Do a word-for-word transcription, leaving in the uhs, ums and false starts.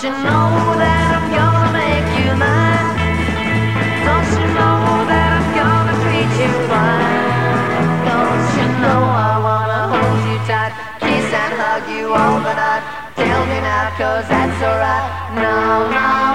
you know that I'm gonna make you mine? Don't you know that I'm gonna treat you fine? Don't you know I wanna hold you tight, kiss and hug you all the night? Tell me now, 'cause that's alright. No, no.